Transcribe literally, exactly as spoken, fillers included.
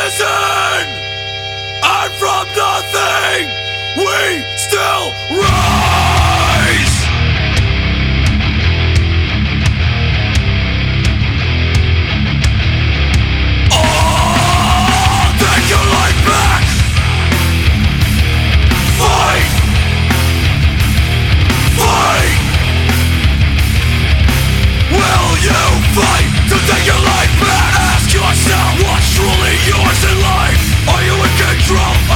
risen, and from nothing we still rise. Oh, take your life back. Fight, fight. Will you fight to take your life back? Ask yourself what's truly yours in life. Are you in control?